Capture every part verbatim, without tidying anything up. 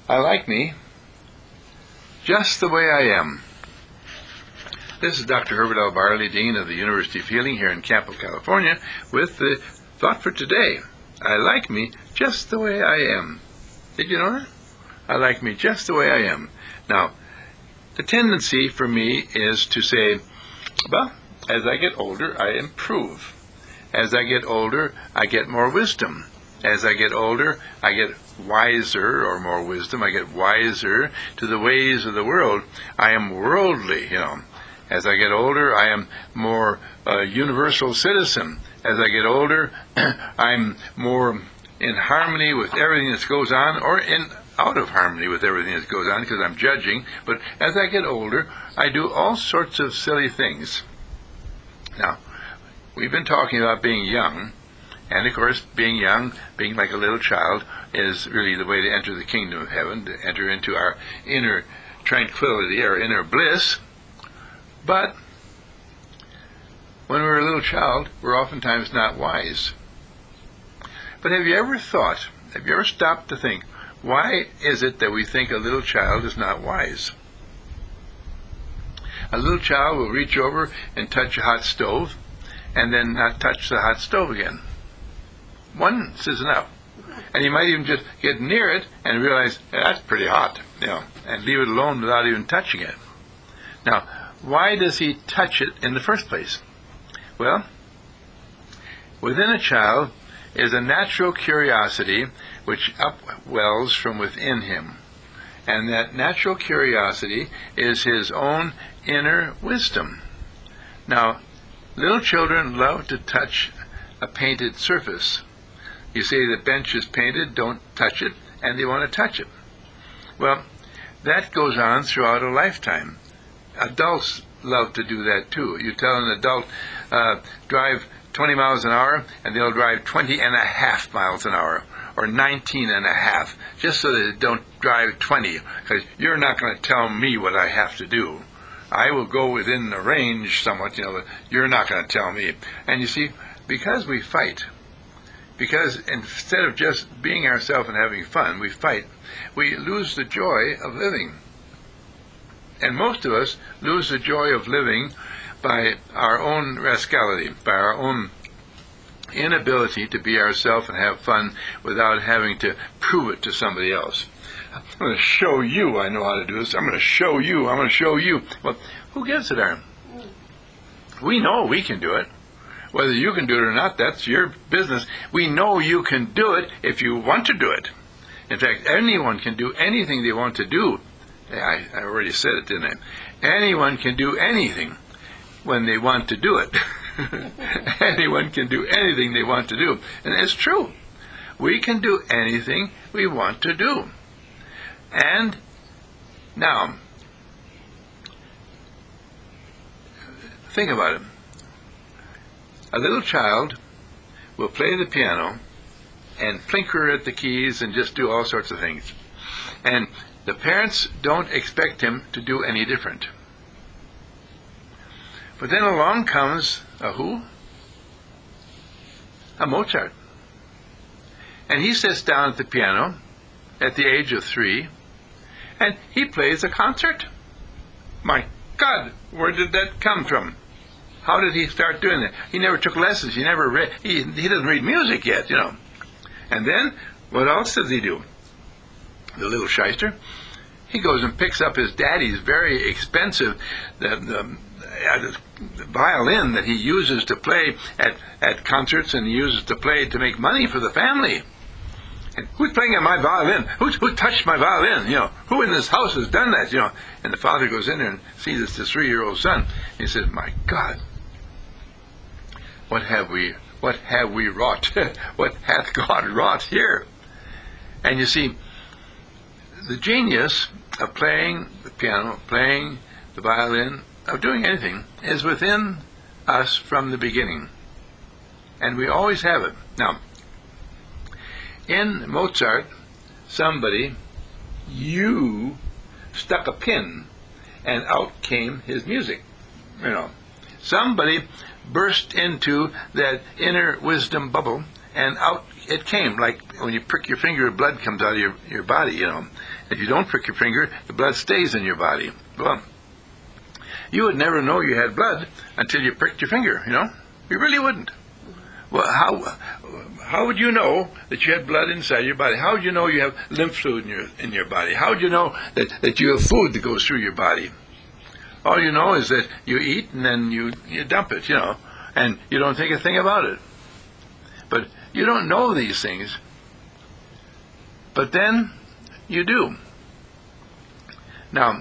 I like me just the way I am. This is Doctor Herbert L. Barley, Dean of the University of Healing here in Campo, California, with the thought for today. I like me just the way I am. Did you know that? I like me just the way I am. Now, the tendency for me is to say, well, as I get older, I improve. As I get older, I get more wisdom. As I get older, I get wiser, or more wisdom. I get wiser to the ways of the world. I am worldly, you know. As I get older, I am more uh, universal citizen. As I get older, I'm more in harmony with everything that goes on, or in out of harmony with everything that goes on, because I'm judging. But as I get older, I do all sorts of silly things. Now, we've been talking about being young, and of course, being young, being like a little child, is really the way to enter the kingdom of heaven, to enter into our inner tranquility, our inner bliss. But when we're a little child, we're oftentimes not wise. But have you ever thought, have you ever stopped to think, why is it that we think a little child is not wise? A little child will reach over and touch a hot stove, and then not touch the hot stove again. Once is enough. And he might even just get near it and realize, that's pretty hot, you know, and leave it alone without even touching it. Now, why does he touch it in the first place? Well, within a child is a natural curiosity which upwells from within him. And that natural curiosity is his own inner wisdom. Now, little children love to touch a painted surface. You say the bench is painted, don't touch it, and they want to touch it. Well, that goes on throughout a lifetime. Adults love to do that too. You tell an adult, uh, drive twenty miles an hour, and they'll drive twenty and a half miles an hour, or nineteen and a half, just so that they don't drive twenty, because you're not going to tell me what I have to do. I will go within the range somewhat, you know, but you're not going to tell me. And you see, because we fight, because instead of just being ourselves and having fun, we fight, we lose the joy of living. And most of us lose the joy of living by our own rascality, by our own inability to be ourselves and have fun without having to prove it to somebody else. I'm going to show you I know how to do this. I'm going to show you. I'm going to show you. Well, who gives a darn? We know we can do it. Whether you can do it or not, that's your business. We know you can do it if you want to do it. In fact, anyone can do anything they want to do. I, I already said it, didn't I? Anyone can do anything when they want to do it. Anyone can do anything they want to do. And it's true. We can do anything we want to do. And now, think about it. A little child will play the piano and plinker at the keys and just do all sorts of things. And the parents don't expect him to do any different. But then along comes a who? A Mozart. And he sits down at the piano at the age of three, and he plays a concert. My God, where did that come from? How did he start doing that? He never took lessons. He never read. He, he doesn't read music yet, you know. And then, what else does he do? The little shyster, he goes and picks up his daddy's very expensive the, the, uh, the violin that he uses to play at, at concerts, and he uses to play to make money for the family. And who's playing at my violin? Who's, who touched my violin? You know, who in this house has done that? You know, and the father goes in there and sees it's his three-year-old son. And he says, "My God, what have we, what have we wrought? What hath God wrought here?" And you see, the genius of playing the piano, playing the violin, of doing anything, is within us from the beginning. And we always have it. Now, in Mozart, somebody, you, stuck a pin, and out came his music. You know, somebody burst into that inner wisdom bubble, and out it came. Like when you prick your finger, blood comes out of your, your body, you know. If you don't prick your finger, the blood stays in your body. Well, you would never know you had blood until you pricked your finger, you know. You really wouldn't. Well, how how would you know that you had blood inside your body? How would you know you have lymph fluid in your in your body? How would you know that, that you have food that goes through your body? All you know is that you eat and then you, you dump it, you know, and you don't think a thing about it. But you don't know these things. But then you do. Now,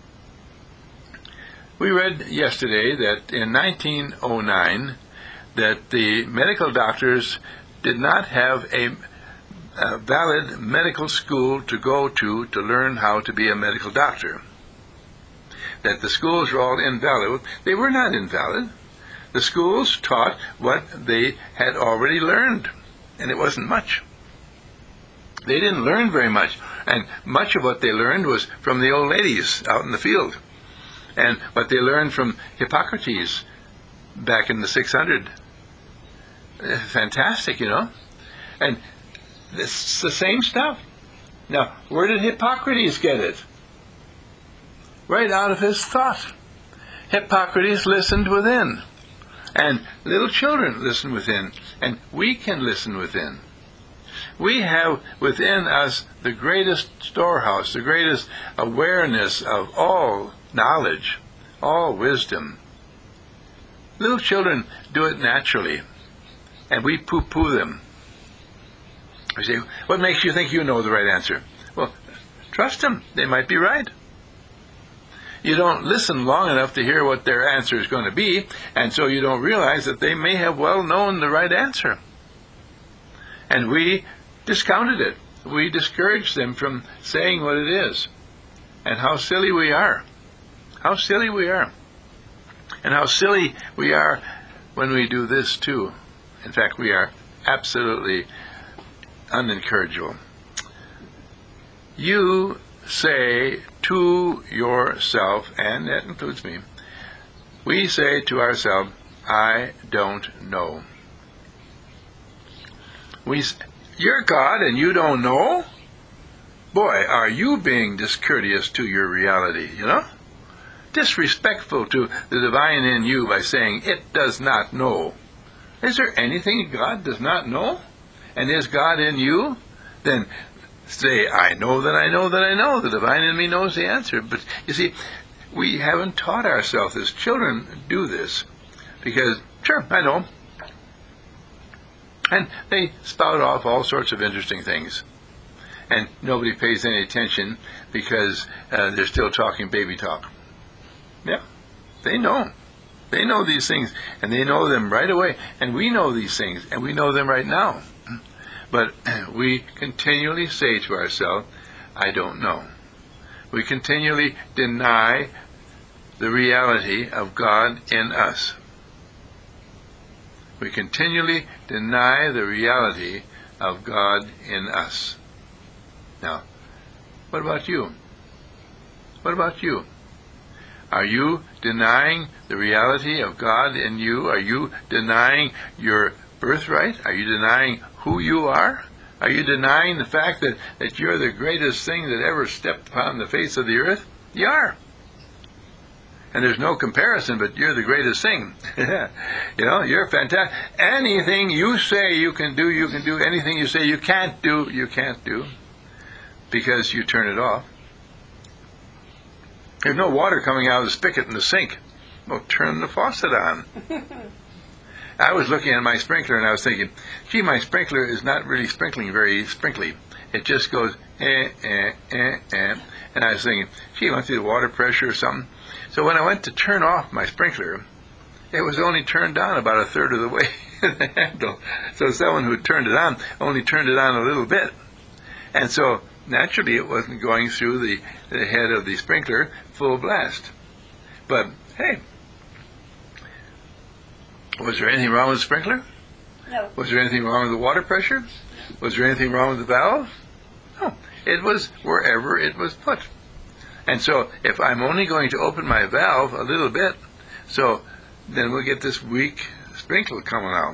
we read yesterday that in nineteen oh nine that the medical doctors did not have a, a valid medical school to go to to learn how to be a medical doctor. That the schools were all invalid. They were not invalid. The schools taught what they had already learned, and it wasn't much. They didn't learn very much, and much of what they learned was from the old ladies out in the field, and what they learned from Hippocrates back in the six hundred. Fantastic, you know, and it's the same stuff. Now, where did Hippocrates get it? Right out of his thought. Hippocrates listened within, and little children listen within, and we can listen within. We have within us the greatest storehouse, the greatest awareness of all knowledge, all wisdom. Little children do it naturally, and we poo-poo them. We say, what makes you think you know the right answer? Well, trust them. They might be right. You don't listen long enough to hear what their answer is going to be, and so you don't realize that they may have well known the right answer. And we discounted it. We discouraged them from saying what it is. And how silly we are. How silly we are. And how silly we are when we do this too. In fact, we are absolutely unencourageable. You say to yourself, and that includes me, we say to ourselves, I don't know. We, you're God and you don't know? Boy, are you being discourteous to your reality, you know? Disrespectful to the divine in you by saying it does not know. Is there anything God does not know? And is God in you? Then say, I know that I know that I know. The divine in me knows the answer. But you see, we haven't taught ourselves this. Children do this because, sure, I know. And they spout off all sorts of interesting things. And nobody pays any attention because uh, they're still talking baby talk. Yeah, they know. They know these things, and they know them right away. And we know these things, and we know them right now. But we continually say to ourselves, I don't know. We continually deny the reality of God in us. We continually deny the reality of God in us. Now, what about you? What about you? Are you denying the reality of God in you? Are you denying your birthright? Are you denying who you are? Are you denying the fact that, that you're the greatest thing that ever stepped upon the face of the earth? You are. And there's no comparison, but you're the greatest thing. You know, you're fantastic. Anything you say you can do, you can do. Anything you say you can't do, you can't do. Because you turn it off. There's no water coming out of the spigot in the sink. Well, turn the faucet on. I was looking at my sprinkler and I was thinking, gee, my sprinkler is not really sprinkling very sprinkly. It just goes, eh, eh, eh, eh. And I was thinking, gee, I went through the water pressure or something. So when I went to turn off my sprinkler, it was only turned on about a third of the way the handle. So someone who turned it on only turned it on a little bit. And so naturally it wasn't going through the, the head of the sprinkler full blast. But hey, was there anything wrong with the sprinkler? No. Was there anything wrong with the water pressure? Was there anything wrong with the valve? No. It was wherever it was put. And so if I'm only going to open my valve a little bit, so then we'll get this weak sprinkler coming out.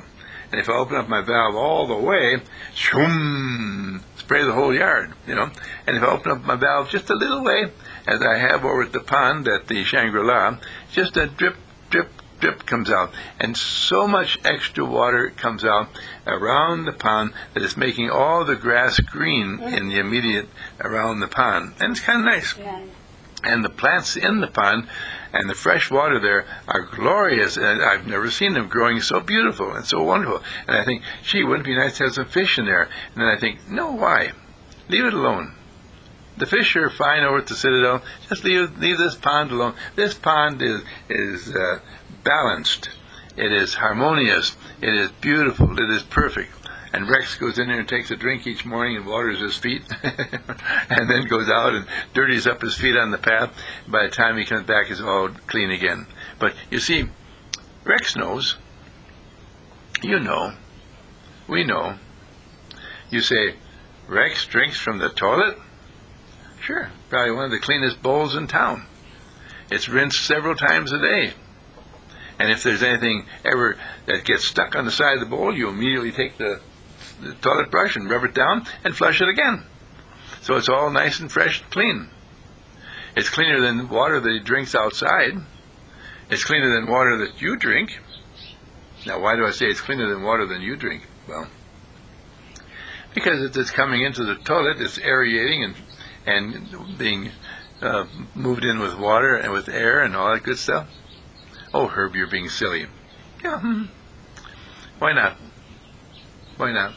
And if I open up my valve all the way, shoom, spray the whole yard, you know. And if I open up my valve just a little way, as I have over at the pond at the Shangri-La, just a drip, drip, drip comes out. And so much extra water comes out around the pond that it's making all the grass green in the immediate around the pond. And it's kind of nice. Yeah. And the plants in the pond and the fresh water there are glorious, and I've never seen them growing so beautiful and so wonderful. And I think, gee, wouldn't it be nice to have some fish in there? And then I think, no, why? Leave it alone. The fish are fine over at the Citadel. Just leave leave this pond alone. This pond is is uh, balanced. It is harmonious. It is beautiful. It is perfect. And Rex goes in there and takes a drink each morning and waters his feet and then goes out and dirties up his feet on the path. By the time he comes back, it's all clean again. But you see, Rex knows. You know. We know. You say, Rex drinks from the toilet? Sure, probably one of the cleanest bowls in town. It's rinsed several times a day. And if there's anything ever that gets stuck on the side of the bowl, you immediately take the the toilet brush and rub it down and flush it again. So it's all nice and fresh and clean. It's cleaner than water that he drinks outside. It's cleaner than water that you drink. Now, why do I say it's cleaner than water than you drink? Well, because it's coming into the toilet, it's aerating and and being uh, moved in with water and with air and all that good stuff. Oh, Herb, you're being silly. Yeah, hmm. Why not? Why not?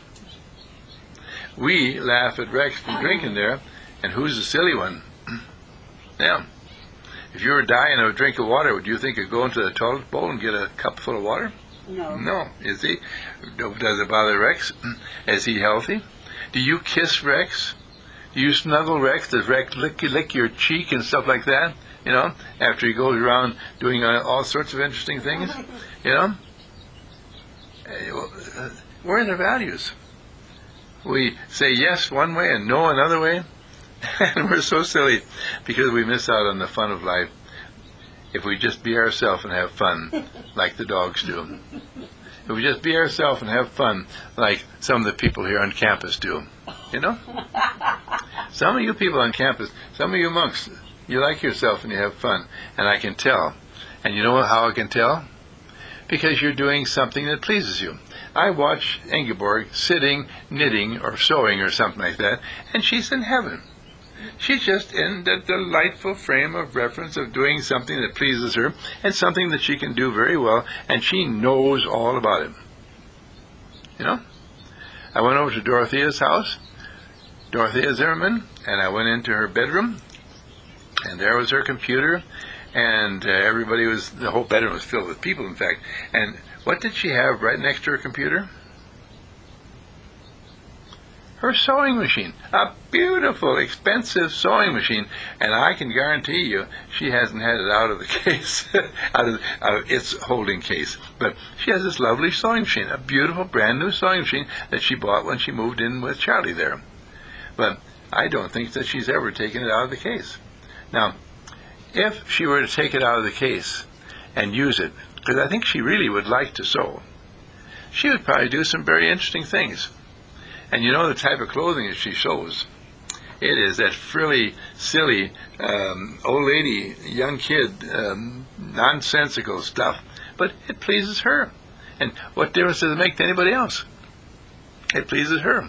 We laugh at Rex for drinking there, and who's the silly one? Yeah. If you were dying of a drink of water, would you think you'd go into the toilet bowl and get a cup full of water? No. No. Is he? Does it bother Rex? Is he healthy? Do you kiss Rex? Do you snuggle Rex? Does Rex lick, lick your cheek and stuff like that? You know, after he goes around doing uh, all sorts of interesting things? You know? Uh, Where are the values? We say yes one way and no another way, and we're so silly because we miss out on the fun of life. If we just be ourselves and have fun, like the dogs do. If we just be ourselves and have fun, like some of the people here on campus do. You know? Some of you people on campus, some of you monks, you like yourself and you have fun, and I can tell. And you know how I can tell? Because you're doing something that pleases you. I watch Ingeborg sitting, knitting, or sewing, or something like that, and she's in heaven. She's just in the delightful frame of reference of doing something that pleases her, and something that she can do very well, and she knows all about it. You know? I went over to Dorothea's house, Dorothea Zimmerman, and I went into her bedroom, and there was her computer, and uh, everybody was, the whole bedroom was filled with people, in fact. And what did she have right next to her computer? Her sewing machine. A beautiful, expensive sewing machine. And I can guarantee you she hasn't had it out of the case, out, of, out of its holding case. But she has this lovely sewing machine, a beautiful, brand new sewing machine that she bought when she moved in with Charlie there. But I don't think that she's ever taken it out of the case. Now, if she were to take it out of the case and use it, because I think she really would like to sew, she would probably do some very interesting things. And you know the type of clothing that she sews. It is that frilly, silly, um, old lady, young kid, um, nonsensical stuff. But it pleases her. And what difference does it make to anybody else? It pleases her.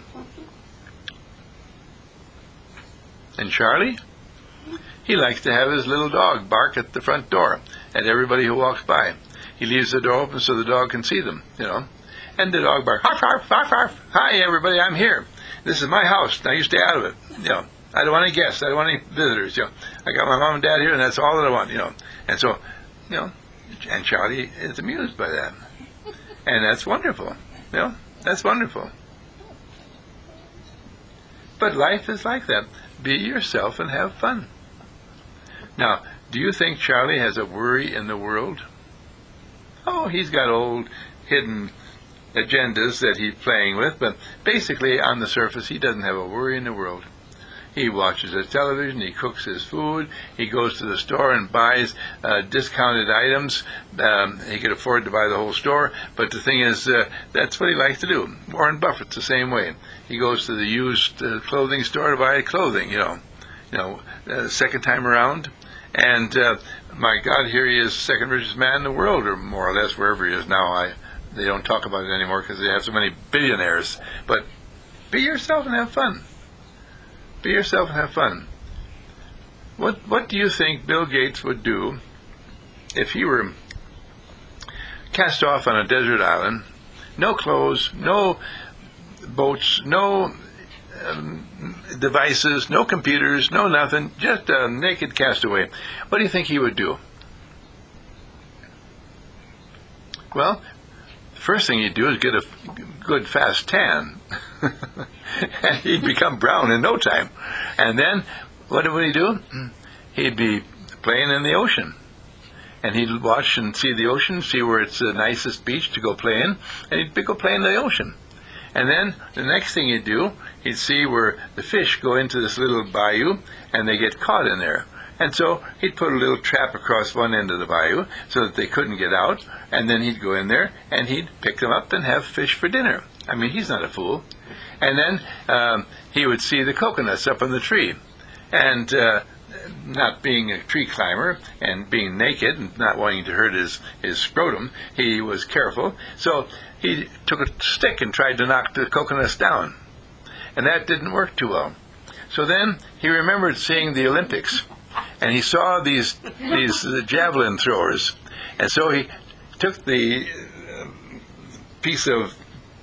And Charlie? He likes to have his little dog bark at the front door at everybody who walks by. He leaves the door open so the dog can see them, you know. And the dog barks, arf, arf, arf, arf. Hi, everybody, I'm here. This is my house. Now you stay out of it. You know, I don't want any guests. I don't want any visitors. You know, I got my mom and dad here, and that's all that I want. You know, and so, you know, and Charlie is amused by that, and that's wonderful. You know, that's wonderful. But life is like that. Be yourself and have fun. Now, do you think Charlie has a worry in the world? Oh, he's got old hidden agendas that he's playing with, but basically on the surface he doesn't have a worry in the world. He watches the television. He cooks his food. He goes to the store and buys uh, discounted items. Um, he could afford to buy the whole store, but the thing is, uh, that's what he likes to do. Warren Buffett's the same way. He goes to the used uh, clothing store to buy clothing, you know, you know, uh, second time around. And uh, my God, here he is, second richest man in the world, or more or less, wherever he is now. I they don't talk about it anymore because they have so many billionaires. But be yourself and have fun. Be yourself and have fun. What What do you think Bill Gates would do if he were cast off on a desert island, no clothes, no boats, no um, devices, no computers, no nothing, just a naked castaway? What do you think he would do? Well, the first thing he'd do is get a good fast tan. And he'd become brown in no time. And then, what would he do? He'd be playing in the ocean. And he'd watch and see the ocean, see where it's the nicest beach to go play in, and he'd go play in the ocean. And then, the next thing he'd do, he'd see where the fish go into this little bayou, and they get caught in there. And so he'd put a little trap across one end of the bayou so that they couldn't get out, and then he'd go in there, and he'd pick them up and have fish for dinner. I mean, he's not a fool. And then um, he would see the coconuts up on the tree. And uh, not being a tree climber and being naked and not wanting to hurt his, his scrotum, he was careful. So he took a stick and tried to knock the coconuts down. And that didn't work too well. So then he remembered seeing the Olympics. And he saw these these uh, javelin throwers. And so he took the uh, piece of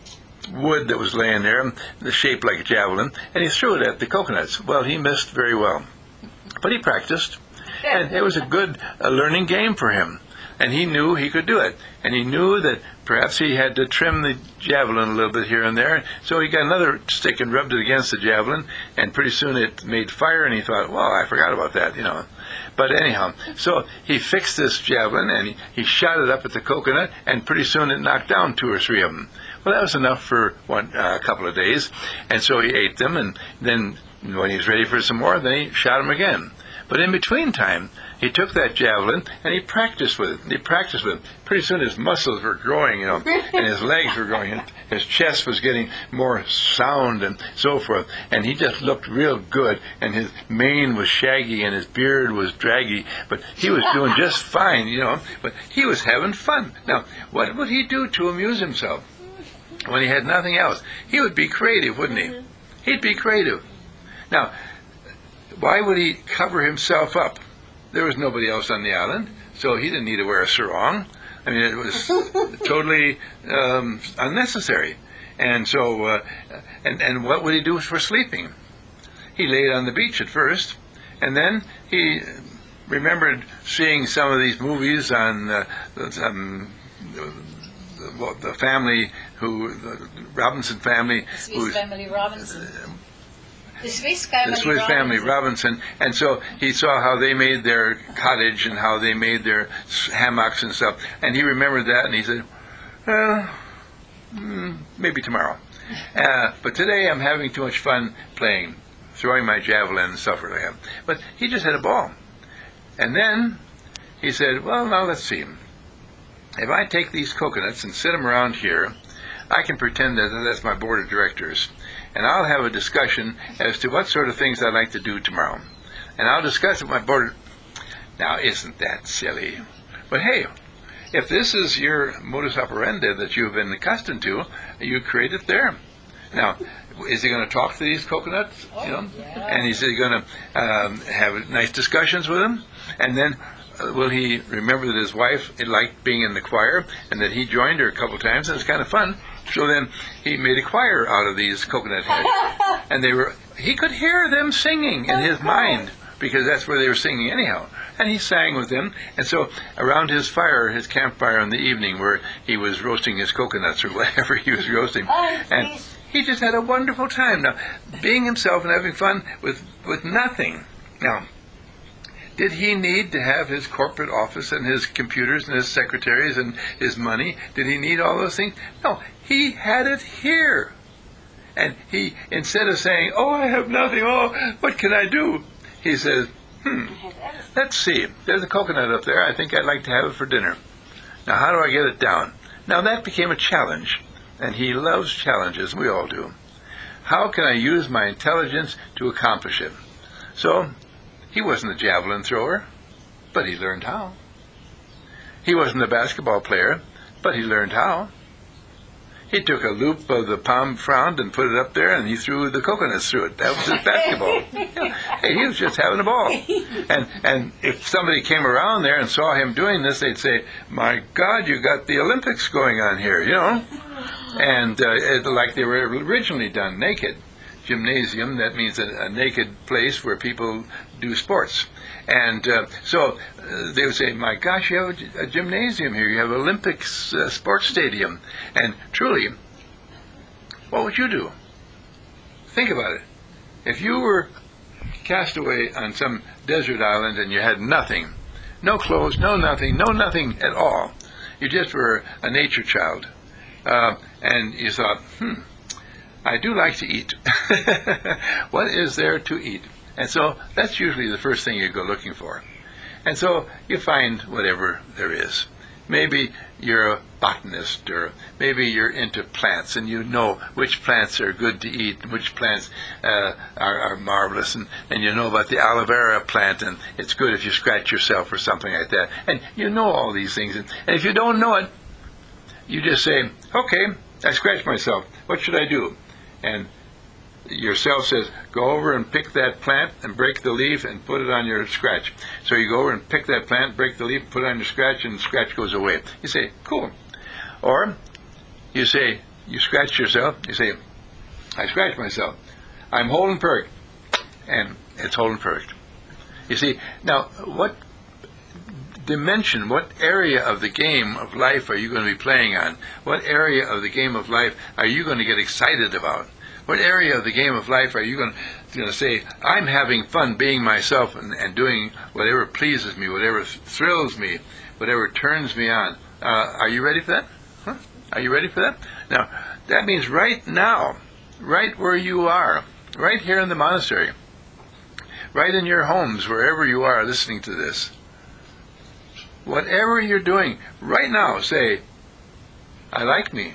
wood that was laying there, the shape like a javelin, and he threw it at the coconuts. Well, he missed very well. But he practiced, and it was a good uh, learning game for him. And he knew he could do it. And he knew that perhaps he had to trim the javelin a little bit here and there. So he got another stick and rubbed it against the javelin, and pretty soon it made fire, and he thought, well, I forgot about that, you know. But anyhow, so he fixed this javelin, and he, he shot it up at the coconut, and pretty soon it knocked down two or three of them. Well, that was enough for one uh, a couple of days, and so he ate them, and then when he was ready for some more, then he shot them again. But in between time, he took that javelin and he practiced with it. He practiced with it. Pretty soon his muscles were growing, you know, and his legs were growing, and his chest was getting more sound and so forth. And he just looked real good, and his mane was shaggy and his beard was draggy, but he was doing just fine, you know. But he was having fun. Now, what would he do to amuse himself when he had nothing else? He would be creative, wouldn't he? He'd be creative. Now, why would he cover himself up? There was nobody else on the island, so he didn't need to wear a sarong. I mean, it was totally um, unnecessary. And so, uh, and, and what would he do for sleeping? He laid on the beach at first, and then he remembered seeing some of these movies on uh, um, the, the family who, the Robinson family. Swiss Family Robinson. Uh, The Swiss family, the Swiss Robinson. family Robinson, and so he saw how they made their cottage and how they made their hammocks and stuff, and he remembered that, and he said, "Well, mm, maybe tomorrow, uh, but today I'm having too much fun playing, throwing my javelin and stuff like that." But he just had a ball, and then he said, "Well, now let's see. If I take these coconuts and sit them around here, I can pretend that that's my board of directors. And I'll have a discussion as to what sort of things I'd like to do tomorrow. And I'll discuss it with my board." Now, isn't that silly? But hey, if this is your modus operandi that you've been accustomed to, you create it there. Now, is he going to talk to these coconuts? Oh, you know? yeah. And is he going to um, have nice discussions with them? And then uh, will he remember that his wife liked being in the choir and that he joined her a couple times, and it's kind of fun. So then he made a choir out of these coconut heads. And they were, he could hear them singing in his mind, because that's where they were singing anyhow. And he sang with them. And so around his fire, his campfire in the evening, where he was roasting his coconuts or whatever he was roasting, and he just had a wonderful time. Now, being himself and having fun with, with nothing. Now, did he need to have his corporate office and his computers and his secretaries and his money? Did he need all those things? No, he had it here. And he, instead of saying, oh, I have nothing, oh, what can I do? He says, hmm, let's see. There's a coconut up there. I think I'd like to have it for dinner. Now, how do I get it down? Now, that became a challenge. And he loves challenges. We all do. How can I use my intelligence to accomplish it? So, he wasn't a javelin thrower, but he learned how. He wasn't a basketball player, but he learned how. He took a loop of the palm frond and put it up there, and he threw the coconuts through it. That was his basketball. Hey, he was just having a ball. And and if somebody came around there and saw him doing this, they'd say, my God, you got the Olympics going on here, you know. And uh, it, like they were originally done, naked. Gymnasium, that means a, a naked place where people do sports. And uh, so uh, they would say, my gosh, you have a, a gymnasium here. You have Olympics uh, sports stadium. And truly, what would you do? Think about it. If you were cast away on some desert island and you had nothing, no clothes, no nothing, no nothing at all, you just were a nature child, uh, and you thought, hmm, I do like to eat. What is there to eat? And so that's usually the first thing you go looking for. And so you find whatever there is. Maybe you're a botanist, or maybe you're into plants, and you know which plants are good to eat, and which plants uh, are, are marvelous, and, and you know about the aloe vera plant, and it's good if you scratch yourself or something like that. And you know all these things. And, and if you don't know it, you just say, okay, I scratched myself. What should I do? And yourself says, go over and pick that plant and break the leaf and put it on your scratch. So you go over and pick that plant, break the leaf, put it on your scratch, and the scratch goes away. You say, cool. Or you say, you scratch yourself, you say, I scratched myself. I'm holding perfect. And it's holding perfect. You see, now, what dimension, what area of the game of life are you going to be playing on? What area of the game of life are you going to get excited about? What area of the game of life are you going to, going to say, I'm having fun being myself and, and doing whatever pleases me, whatever thrills me, whatever turns me on? Uh, are you ready for that? Huh? Are you ready for that? Now, that means right now, right where you are, right here in the monastery, right in your homes, wherever you are listening to this, whatever you're doing, right now, say, I like me.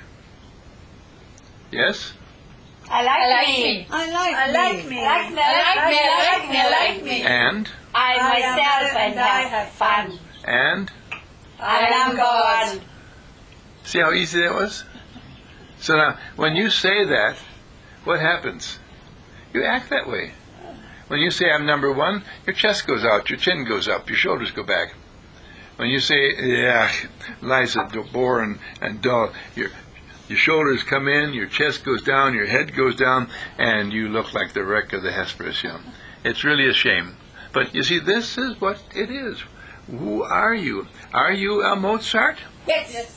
Yes? I like, I like me. me. I like I like me. me. I like me. I like me. I like me. I like me. And? I I myself am and I have have fun. And? I am God. See how easy that was? So now, when you say that, what happens? You act that way. When you say I'm number one, your chest goes out, your chin goes up, your shoulders go back. When you say, yeah, life's a bore and, and dull, your your shoulders come in, your chest goes down, your head goes down, and you look like the wreck of the Hesperus. You know. It's really a shame. But you see, this is what it is. Who are you? Are you a Mozart? Yes.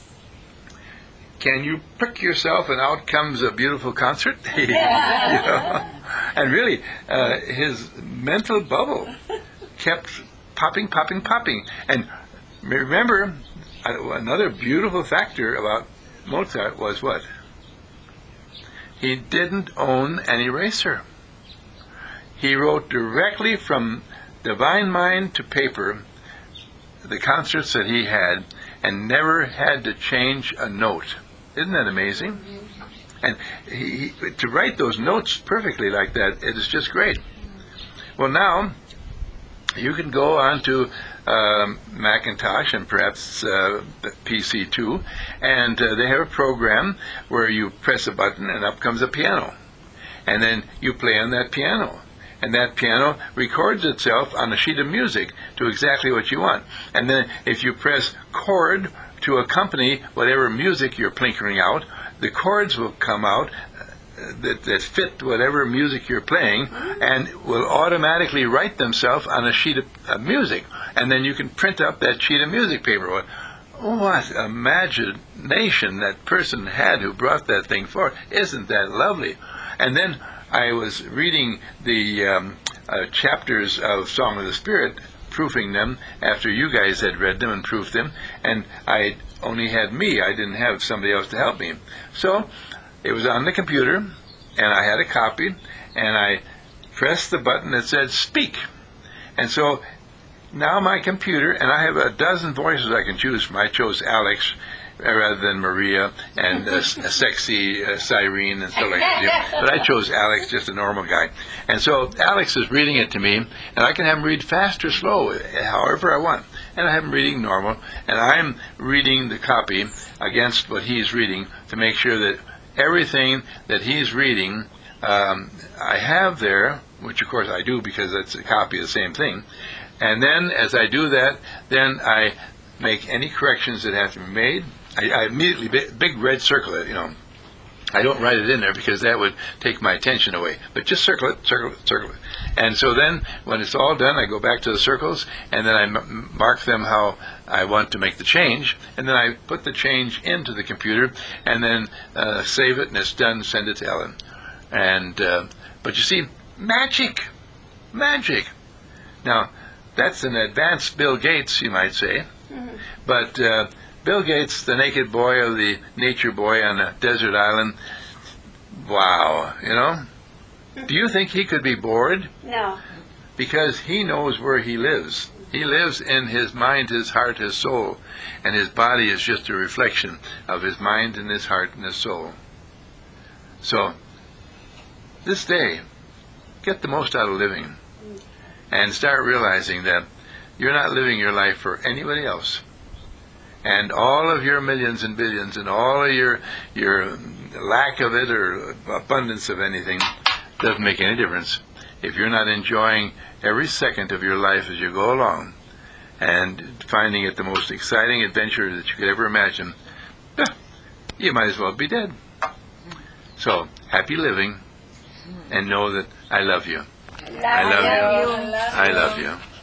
Can you prick yourself and out comes a beautiful concert? You know? And really, uh, his mental bubble kept popping, popping, popping. And remember, another beautiful factor about Mozart was what? He didn't own an eraser. He wrote directly from divine mind to paper the concerts that he had and never had to change a note. Isn't that amazing? And he, he, to write those notes perfectly like that, it is just great. Well, now, you can go on to um, Macintosh and perhaps uh, P C too, and uh, they have a program where you press a button and up comes a piano. And then you play on that piano. And that piano records itself on a sheet of music to exactly what you want. And then if you press chord to accompany whatever music you're plinkering out, the chords will come out that, that fit whatever music you're playing and will automatically write themselves on a sheet of, of music. And then you can print up that sheet of music paper. What imagination that person had who brought that thing forth. Isn't that lovely? And then I was reading the um, uh, chapters of Song of the Spirit, proofing them after you guys had read them and proofed them, and I only had me. I didn't have somebody else to help me. So it was on the computer, and I had a copy, and I pressed the button that said speak. And so now my computer, and I have a dozen voices I can choose from. I chose Alex uh, rather than Maria and uh, s- a sexy uh, Cyrene and stuff like that. You know. But I chose Alex, just a normal guy. And so Alex is reading it to me, and I can have him read fast or slow, uh, however I want. And I have him reading normal, and I'm reading the copy against what he's reading to make sure that everything that he's reading um, I have there, which of course I do because it's a copy of the same thing. And then as I do that, then I make any corrections that have to be made. I, I immediately, big, big red circle it, you know. I don't write it in there because that would take my attention away. But just circle it, circle it, circle it. And so then, when it's all done, I go back to the circles, and then I m- mark them how I want to make the change, and then I put the change into the computer, and then uh, save it, and it's done, send it to Ellen. And uh, but you see, magic, magic. Now, that's an advanced Bill Gates, you might say. Mm-hmm. But uh, Bill Gates, the naked boy of the nature boy on a desert island, wow, you know? Do you think he could be bored? No. Because he knows where he lives. He lives in his mind, his heart, his soul. And his body is just a reflection of his mind and his heart and his soul. So, this day, get the most out of living. And start realizing that you're not living your life for anybody else. And all of your millions and billions and all of your your lack of it or abundance of anything doesn't make any difference if you're not enjoying every second of your life as you go along and finding it the most exciting adventure that you could ever imagine. You might as well be dead. So, happy living, and know that I love you. Love I love you. you. I love you.